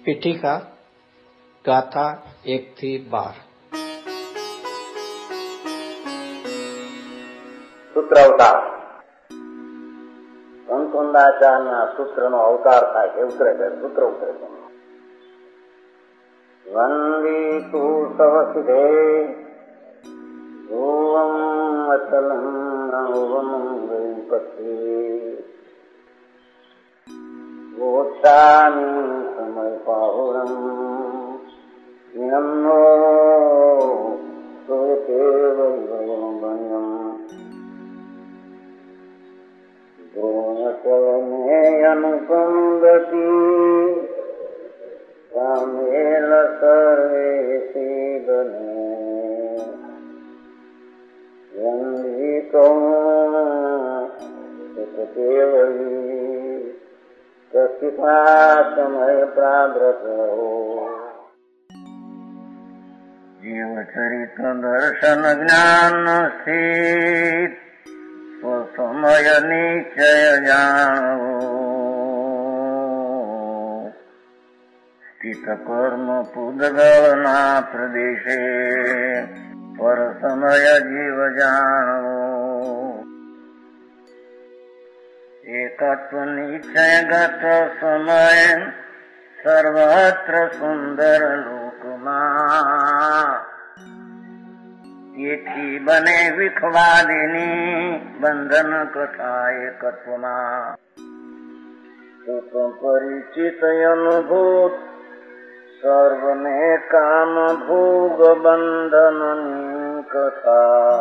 पीठिका गाथा 1 થી 12। સૂત્ર અવતાર સંતોંદાચારના સૂત્રનો અવતાર થાય છે, ઉતરે છે, સૂત્ર ઉતરે છે. વંદી તું સવસિધે ઓમ અચલં ઓમ ગણપતિ ગોચામી સમય પાહુરમ યમનો સોયતે વૈવયમ બન્યમ દ્રોણચલને અનુપંગતિ સામેલ સર્વે શિવને વંદિતો કેવલી કથિતા સમય પ્રાગ્રત જીવચરિત દર્શન જ્ઞાન સ્થિત સ્વસમય નિશ્ચય જાણવો સ્થિત કર્મ પૂદગળના પ્રદેશે પર સમય જીવ જાણવો એકત્વ નિશ્ચયગત સમય સર્વત્ર સુંદર લોકમાં તેથી બને વિખવાદિની બંધન કથા એકત્વમાં પરિચિત અનુભૂત સર્વને કામ ભોગ બંધનની કથા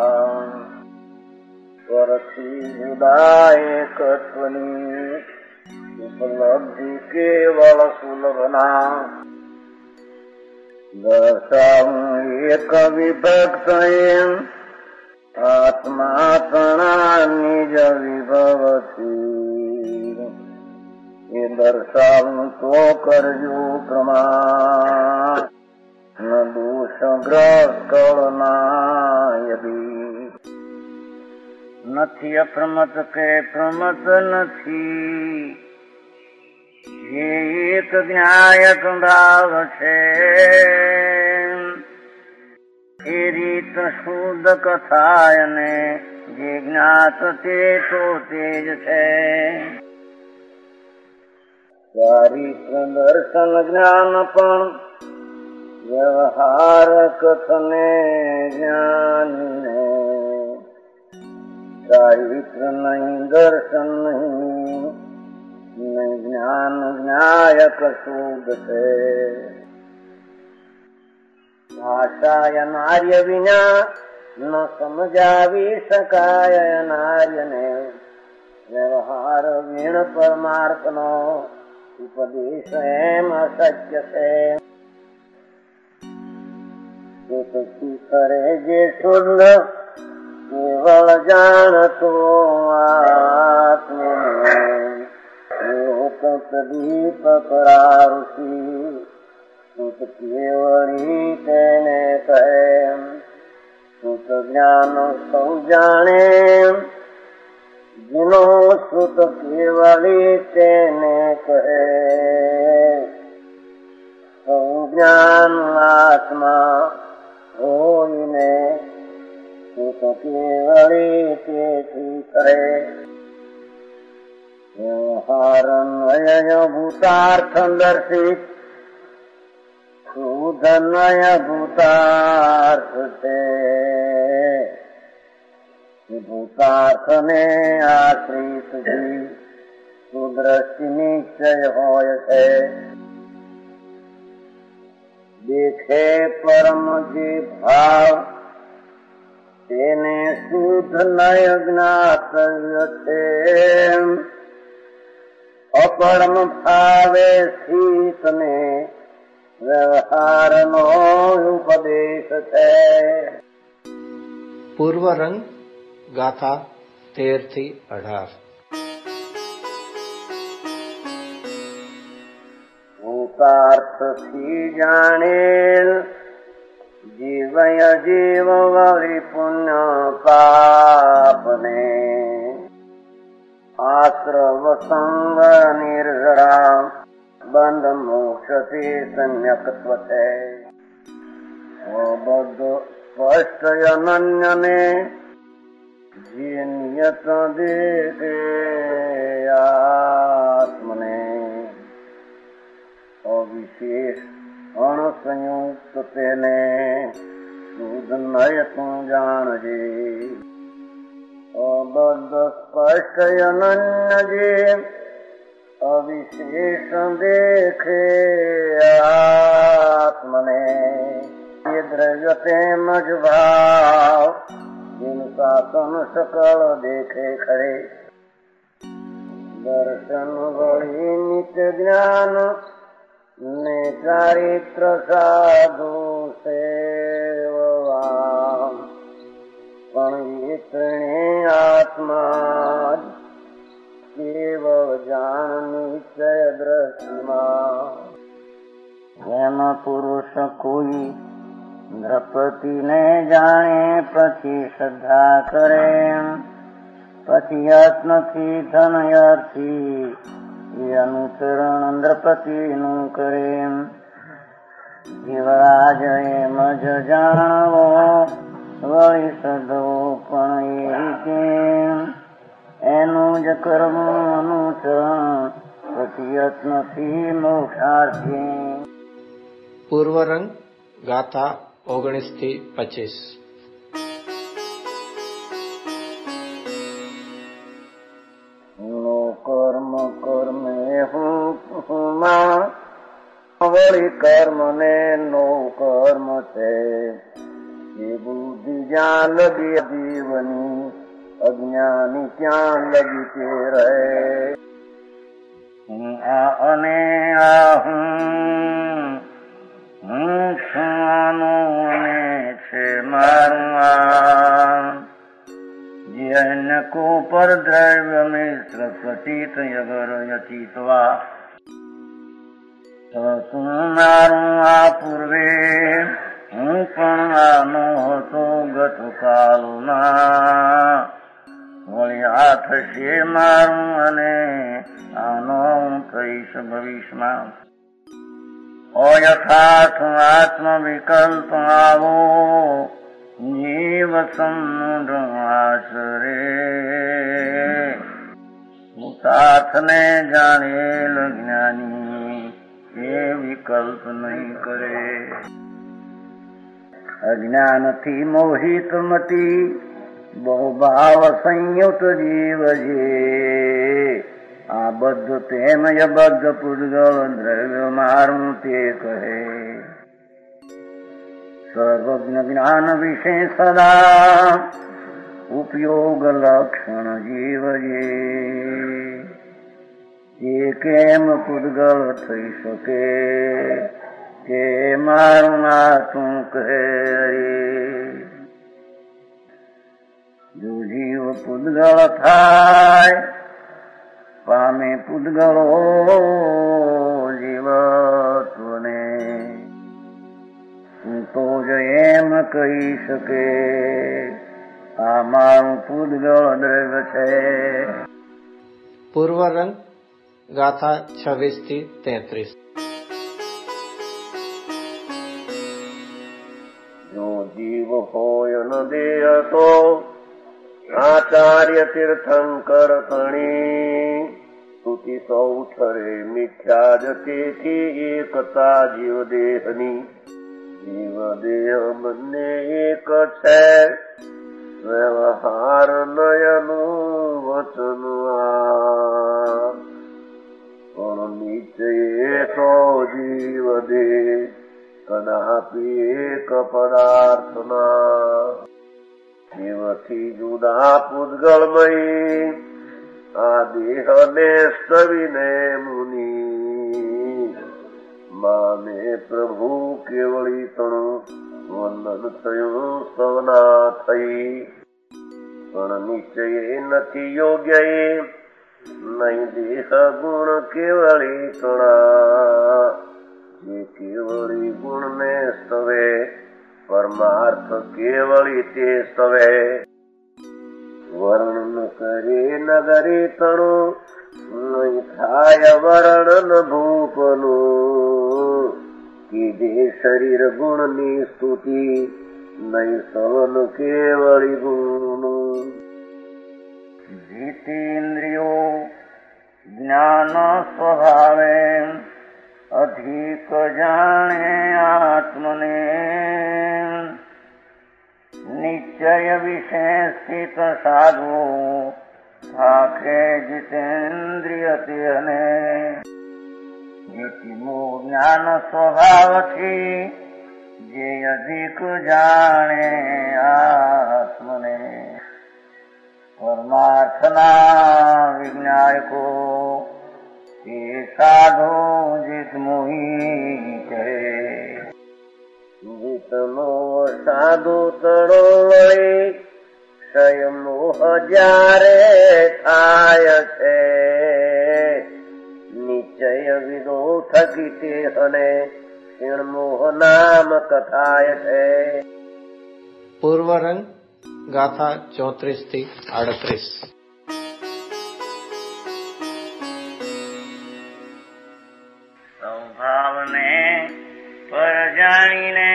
પરથી જુદા એકત્વની ઉપલબ્ધિ કેવળ સુલભના દર્શાવું એક વિભક્ત આત્મા તણા નિજ વિભવતી એ દર્શાવું તો કરજો પ્રમાણ ન દોષગ્રસ્ત યદી નથી અપ્રમત કે પ્રમત નથી જે એક જ્ઞાયક ભાવ છે એ રીત શુદ્ધ કથાયને જે જ્ઞાત તે તો તેજ છે ચારિત્ર દર્શન જ્ઞાન પણ વ્યવહાર કથને જ્ઞાનને ચારિત્ર નહીં દર્શન નહીં જ્ઞાન જ્ઞાયક શુદ્ધ છે ભાષા અનાર્ય વિના ન સમજાવી શકાય અનાર્યને વ્યવહાર વીણ પરમાર્થનો ઉપદેશ એમ અશક્ય છે તો પછી કરે જે શુદ્ધ કેવળ જાણતો આત્મને દીપક ઋષિ સુત કેવળી તેને કહે સુત જ્ઞાન સૌ જાણે જેનો સુત કેવળી તેને કહે સૌ જ્ઞાન આત્મા હોઈને સુત કેવળી તેથી કરે વ્યવહાર નય ભૂતાર્થ દર્શિત શુદ્ધ નય ભૂતાર્થ છે ભૂતાર્થ ને આશ્રિત સુદ્રષ્ટિ નિશ્ચય હોય છે દેખે પરમ જે ભાવ તેને શુદ્ધ નય જ્ઞાતવ્ય છે અપરમ ભાવે સ્થિત ને વ્યવહાર નો ઉપદેશ છે પૂર્વ રંગ ગાથા 13 થી 18। ભૂતાર્થ થી જાણેલ જીવય જીવ વળી પુણ્ય પાપને આશ્રવ સંગ નિર્જરા બંધ મોક્ષ સ્પષ્ટથી સંયક્ત્વ છે. અબદ્ધ સ્પષ્ટ અનન્યને જે નિયત દેખે આત્મને અવિશેષ અણસંયુક્ત તેને શુદ્ધ નય તું જાણજે. અબદ્ધ સ્પષ્ટ અનન્ય જે અવિશેષ દેખે આત્મને એ દ્રવ્ય તેમજ ભાવ જેનું શાસન સકળ દેખે ખરે. દર્શન વળી નિત્ય જ્ઞાન ને ચારિત્ર સાધુ સેવવા પણ એ ત્રણે આત્મા કેવળ જાણ નિશ્ચય દ્રષ્ટિમાં. એમ પુરુષ કોઈ દ્રપતિને જાણે પછી શ્રદ્ધા કરે, પછી યત્નથી ધનયથી એ અનુસરણ દ્રપતિનું કરે. જીવરાજ એમ જ જાણવો વળી સદો પણ એ રીતે એનું જ કર્મ અનુસરણ પછી યત્નથી મોક્ષાર્થી. પૂર્વરંગ ગાથા 19-25. નો કર્મ કર્મે હું વળી કર્મ ને નો કર્મ છે એ બુદ્ધિ જ્યાં લગી જીવની અજ્ઞાની ત્યાં લગી તે રહે. આ અને આ હું છું અને છે મારું આ જે અન્ય કો પર દ્રવ્ય મિશ્ર પ્રતીત અગર યચિતવા તું મારું આ પૂર્વે હું પણ આનો હતો ગત કાલમાં વળી આ થશે મારું અને આનો હું થઈશ ભવિષ્યમાં. અયથાર્થ આત્મ વિકલ્પ આવો જીવ સમૂઢ આચરે. ભૂતાર્થને જાણેલ જ્ઞાની એ વિકલ્પ નહીં કરે. અજ્ઞાનથી મોહિત મતી બહુભાવ સંયુક્ત જીવ જે આ બદ્ધ તેમ અબદ્ધ પૂતગળ દ્રવ્ય મારું તે કહે. સર્વજ્ઞ જ્ઞાન વિશે સદા ઉપયોગ લક્ષણ જીવ જે કેમ પૂતગળ થઈ શકે કે મારું આ તું કહે. જો જીવ પૂતગળ થાય પામે પૂતગળો જીવત્વને તો જ એમ કહી શકે આ મારું પૂતગળ દ્રવ્ય છે. પૂર્વરંગ ગાથા 26-33. જો જીવ હોય ન દેહ તો આચાર્ય તીર્થંકર ધણી સ્તુતિ સૌ ઠરે મિથ્યા જ તેથી એકતા જીવ દેહની. જીવ દેહ બંને એક છે વ્યવહાર નયનું વચન આ પણ નિશ્ચય તો જીવ દેહ કદાપી એક પદાર્થના. જીવથી જુદા પૂતગળમય આ દેહને સ્તવીને મુનિ માને પ્રભુ કેવળી તણું વંદન થયું સવના થઈ. પણ નિશ્ચય નથી યોગ્ય નહીં દેહ ગુણ કેવળી તણા. જે કેવળી ગુણને સ્તવે પરમાર્થ કેવળી તે સ્તવે. વર્ણન કરે નગરી તણું નહીં થાય વર્ણન ભૂપનું કીધે શરીર ગુણની સ્તુતિ, નહીં સવન કેવળી ગુણનું. જીતેન્દ્રિયો જ્ઞાન સ્વભાવે, અધિક જાણે આત્મને. નિશ્ચય વિશે સ્થિત સાધુ, થાકે જીતેન્દ્રિય તેને. જેનું જ્ઞાન સ્વભાવથી, જે અધિક જાણે આત્મને. પરમાર્થના વિજ્ઞાયકો, તે સાધુ જીત મોહી કહે. જીતનો સાધુ તણો વળી, સ્વયં મોહ જ્યારે થાય છે. નિશ્ચય વિદો થકી તે અને ક્ષીણ મોહ નામ કથાય છે. પૂર્વરંગ ગાથા 34 થી 38. સ્વભાવને પર જાણીને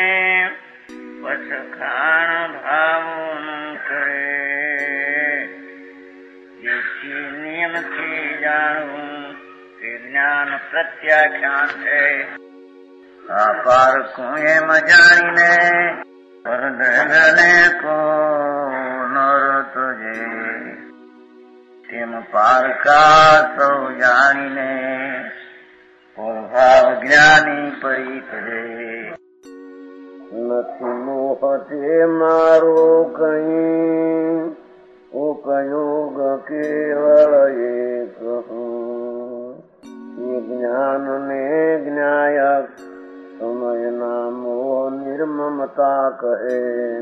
પછખાણ ભાવનું કરે. જેથી નિયમથી જાણવું તે જ્ઞાન પ્રત્યાખ્યાન છે. આ પારખું એમ જાણીને પરદગને કો નરત જે. તેમ પારકા સૌ જાણીને ભાવ જ્ઞાની પરિત છે. નથી મોહ તે મારો કઈ, ઉપયોગ કેવળ એક. એ જ્ઞાન ને જ્ઞાયક, સમયના મોહ નિર્મમતા કહે.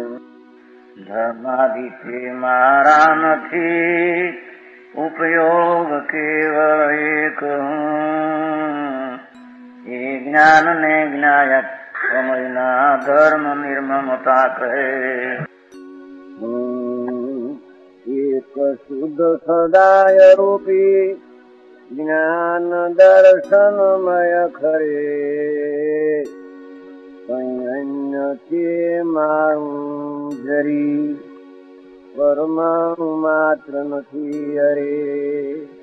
ધર્માદિતે મારા નથી, ઉપયોગ કેવળ એક. એ જ્ઞાન ને જ્ઞાયક, સમયના ધર્મ નિર્મમતા કહે. એક શુદ્ધ સદાય રૂપી, જ્ઞાન દર્શનમય ખરે. કઈ અન્ય તે મારું જરી, પરમાણુ માત્ર નથી અરે.